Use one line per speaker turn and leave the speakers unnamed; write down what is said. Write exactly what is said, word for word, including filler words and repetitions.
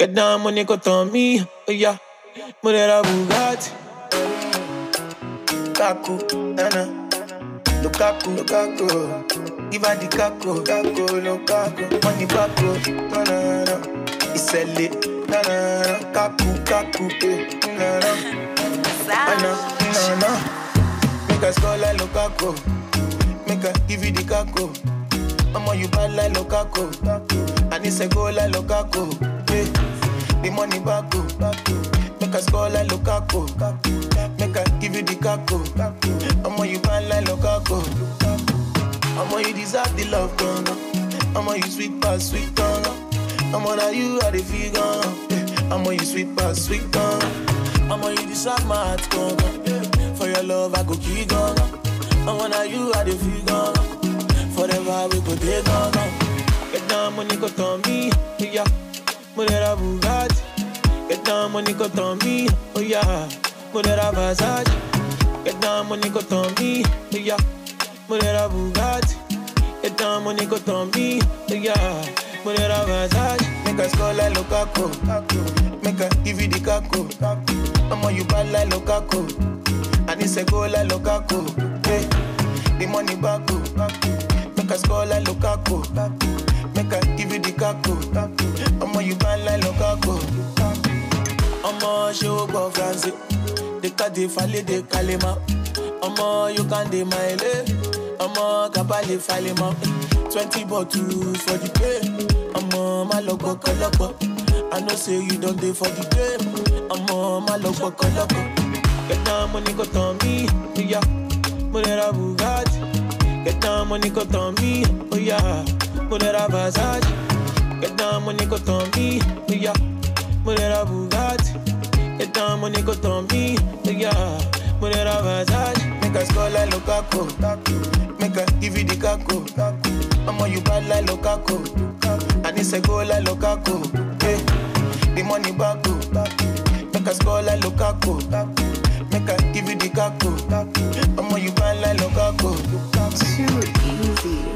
Get down, money got on me, oh yeah. Murder Bugatti. Kaku, Nana. Lukaku, Lukaku. Give her the Kaku, Kaku, Lukaku. Money Baku, Nana. It's a lit, Nana. Kaku, Kaku, Nana. Nana, Nana. Make a score like Lukaku. Make a give you the Kaku. Mama, you bad like Lukaku. And it's a goal like Lukaku. Hey. The money back go, make a score like Lukaku. Make a give you the Kaku. I'ma you bad like Lukaku. I'ma you deserve the love, gunga. I'ma you sweet pass, sweet gunga. I'ma now you are the figure. I'ma you sweet pass, sweet gunga. I'ma you deserve my heart, gunga. For your love I go keep gunga. I'ma now you are the figure. Forever we go take gunga. Get down, money got on me, yeah. Murder Bugatti. Get down, money got on me, oh yeah. Murder Versace. Get down, money got on me, oh yeah. Murder Bugatti. Get down, money got on me, oh yeah. Murder Versace. Make a score like Lukaku. Make a give you the Kaku. I'ma you bad like Lukaku. And it's a goal like Lukaku. Hey, the money back go. Make a score like Lukaku. Make a give you the Kaku. I'ma you bad like Lukaku. I'ma show go France. They cut the fale de kalima. I'ma you can de mile. I'ma kabali fale ma. Twenty bottles for the pay. I'ma my logo koloko. I know say you don't do for the game. I'ma my logo koloko. Get down money got on me, yeah. Murder Bugatti. Get down money got on me, oh yeah. Murder Versace. Get down money got on me, oh yeah. Murder Bugatti. Get down money got on me, oh yeah. Murder Versace. Make a score like Lukaku. Make a give you the Kaku. I'ma you bad like Lukaku. And it's a goal like Lukaku. Hey, the money back go. Make a score like Lukaku. Make a give you the Kaku. I'ma you bad like Lukaku.
Too easy.